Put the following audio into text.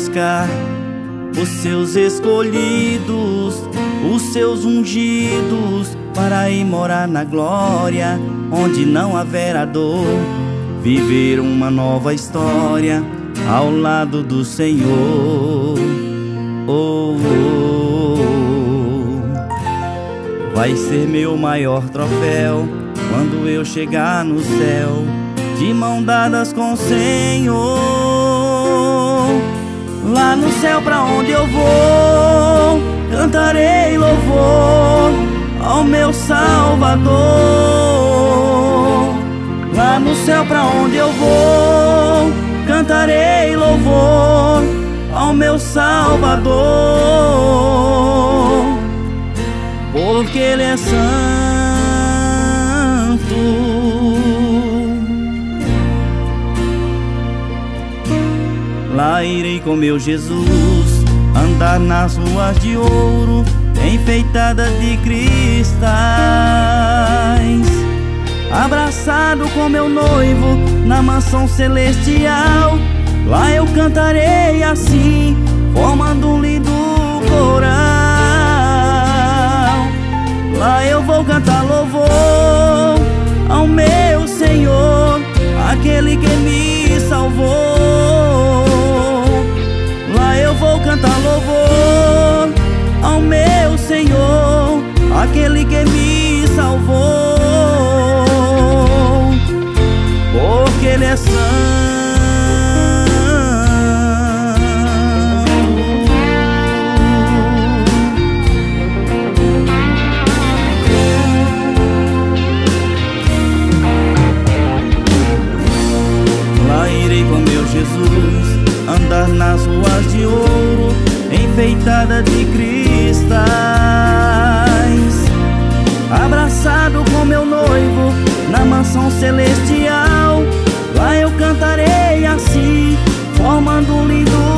buscar os seus escolhidos, os seus ungidos, para ir morar na glória, onde não haverá dor, viver uma nova história ao lado do Senhor. Oh, oh, oh. Vai ser meu maior troféu quando eu chegar no céu, de mão dadas com o Senhor. Lá no céu pra onde eu vou, cantarei louvor ao meu Salvador. Lá no céu pra onde eu vou, cantarei louvor ao meu Salvador, porque Ele é santo. Lá irei com meu Jesus, andar nas ruas de ouro, enfeitadas de cristais, abraçado com meu noivo na mansão celestial. Lá eu cantarei assim, formando um lindo coral. Lá eu vou cantar louvor ao meu Senhor, aquele que me salvou. Lá eu vou cantar louvor ao meu Senhor, aquele que me salvou, porque Ele é santo. Lá irei com meu Jesus, andar nas ruas de ouro, enfeitada de cristais, abraçado com meu noivo na mansão celestial. Lá eu cantarei assim, formando um lindo